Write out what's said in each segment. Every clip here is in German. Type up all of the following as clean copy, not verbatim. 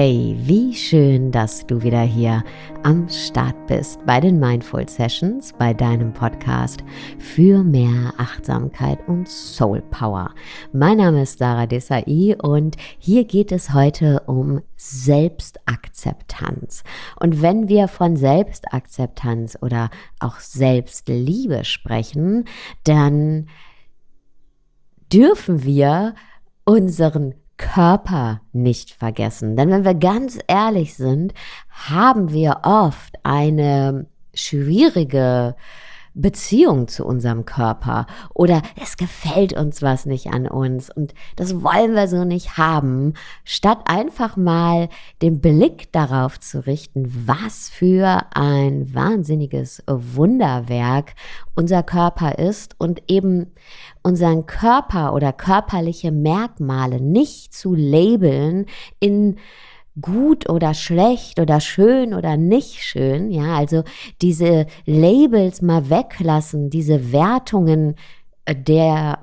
Hey, wie schön, dass du wieder hier am Start bist bei den Mindful Sessions, bei deinem Podcast für mehr Achtsamkeit und Soul Power. Mein Name ist Sarah Desai und hier geht es heute um Selbstakzeptanz. Und wenn wir von Selbstakzeptanz oder auch Selbstliebe sprechen, dann dürfen wir unseren Körper nicht vergessen. Denn wenn wir ganz ehrlich sind, haben wir oft eine schwierige Beziehung zu unserem Körper oder es gefällt uns was nicht an uns und das wollen wir so nicht haben, statt einfach mal den Blick darauf zu richten, was für ein wahnsinniges Wunderwerk unser Körper ist und eben unseren Körper oder körperliche Merkmale nicht zu labeln in gut oder schlecht oder schön oder nicht schön, ja, also diese Labels mal weglassen, diese Wertungen der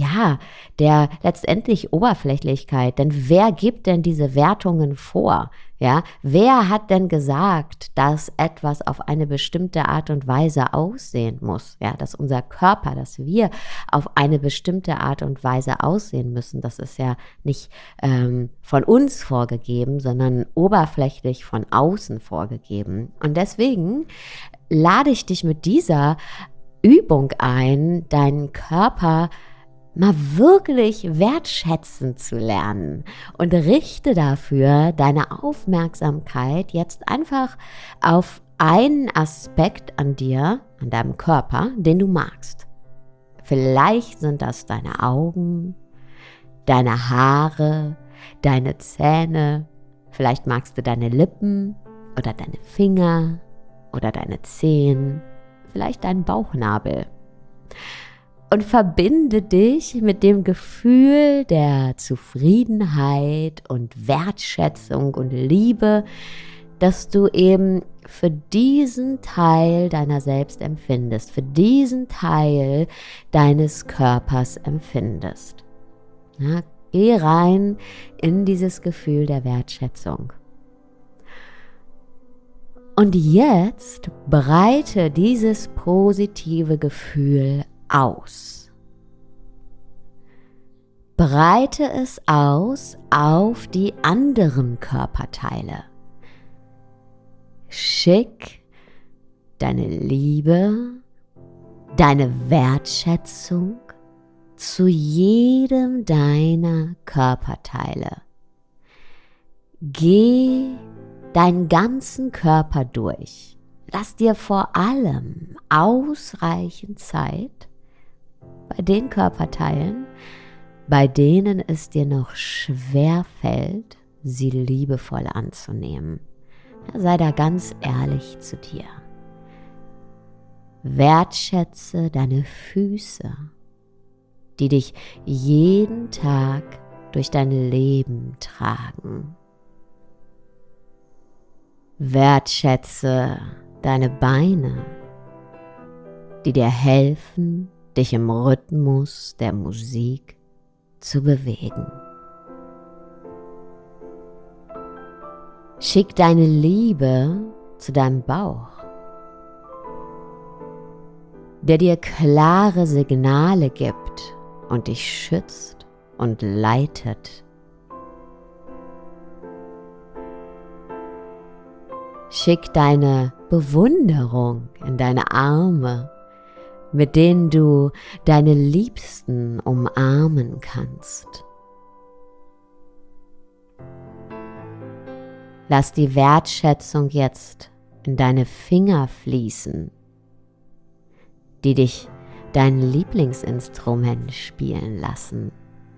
letztendlich Oberflächlichkeit, denn wer gibt denn diese Wertungen vor? Ja, wer hat denn gesagt, dass etwas auf eine bestimmte Art und Weise aussehen muss? Ja, dass unser Körper, dass wir auf eine bestimmte Art und Weise aussehen müssen, das ist ja nicht von uns vorgegeben, sondern oberflächlich von außen vorgegeben. Und deswegen lade ich dich mit dieser Übung ein, deinen Körper mal wirklich wertschätzen zu lernen und richte dafür deine Aufmerksamkeit jetzt einfach auf einen Aspekt an dir, an deinem Körper, den du magst. Vielleicht sind das deine Augen, deine Haare, deine Zähne, vielleicht magst du deine Lippen oder deine Finger oder deine Zehen, vielleicht deinen Bauchnabel. Und verbinde dich mit dem Gefühl der Zufriedenheit und Wertschätzung und Liebe, dass du eben für diesen Teil deiner selbst empfindest, für diesen Teil deines Körpers empfindest. Ja, geh rein in dieses Gefühl der Wertschätzung. Und jetzt breite dieses positive Gefühl aus. Breite es aus auf die anderen Körperteile. Schick deine Liebe, deine Wertschätzung zu jedem deiner Körperteile. Geh deinen ganzen Körper durch. Lass dir vor allem ausreichend Zeit bei den Körperteilen, bei denen es dir noch schwer fällt, sie liebevoll anzunehmen. Ja, sei da ganz ehrlich zu dir. Wertschätze deine Füße, die dich jeden Tag durch dein Leben tragen. Wertschätze deine Beine, die dir helfen, dich im Rhythmus der Musik zu bewegen. Schick deine Liebe zu deinem Bauch, der dir klare Signale gibt und dich schützt und leitet. Schick deine Bewunderung in deine Arme, mit denen du deine Liebsten umarmen kannst. Lass die Wertschätzung jetzt in deine Finger fließen, die dich dein Lieblingsinstrument spielen lassen.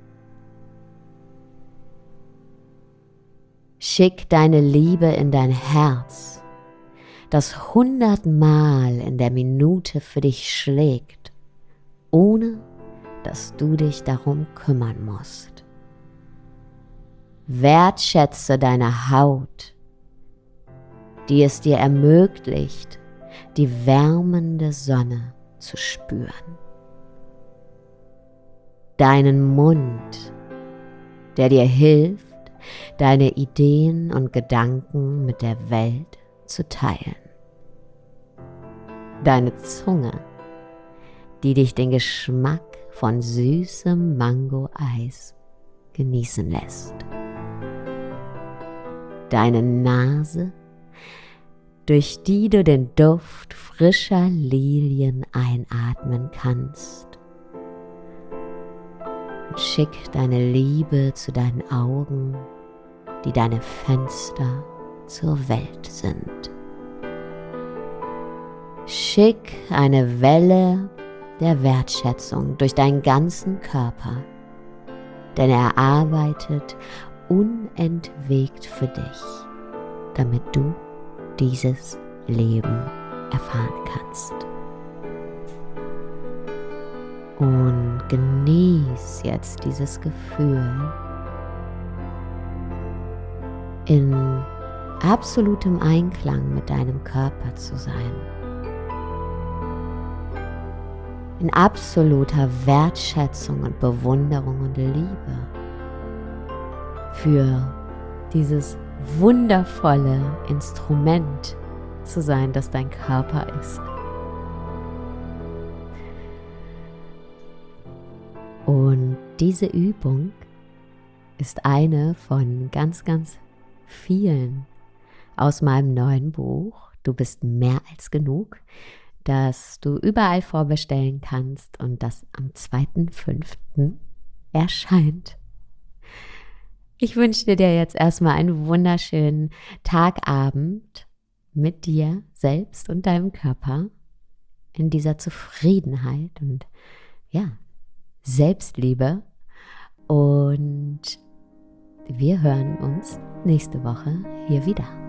Schick deine Liebe in dein Herz, das 100-mal in der Minute für dich schlägt, ohne dass du dich darum kümmern musst. Wertschätze deine Haut, die es dir ermöglicht, die wärmende Sonne zu spüren. Deinen Mund, der dir hilft, deine Ideen und Gedanken mit der Welt zu teilen. Deine Zunge, die dich den Geschmack von süßem Mango-Eis genießen lässt. Deine Nase, durch die du den Duft frischer Lilien einatmen kannst. Und schick deine Liebe zu deinen Augen, die deine Fenster zur Welt sind. Schick eine Welle der Wertschätzung durch deinen ganzen Körper, denn er arbeitet unentwegt für dich, damit du dieses Leben erfahren kannst. Und genieß jetzt dieses Gefühl, in absolutem Einklang mit deinem Körper zu sein. In absoluter Wertschätzung und Bewunderung und Liebe für dieses wundervolle Instrument zu sein, das dein Körper ist. Und diese Übung ist eine von ganz, ganz vielen aus meinem neuen Buch Du bist mehr als genug, das du überall vorbestellen kannst und das am 2.5. erscheint. Ich wünsche dir jetzt erstmal einen wunderschönen Tagabend mit dir selbst und deinem Körper in dieser Zufriedenheit und Selbstliebe. Und wir hören uns nächste Woche hier wieder.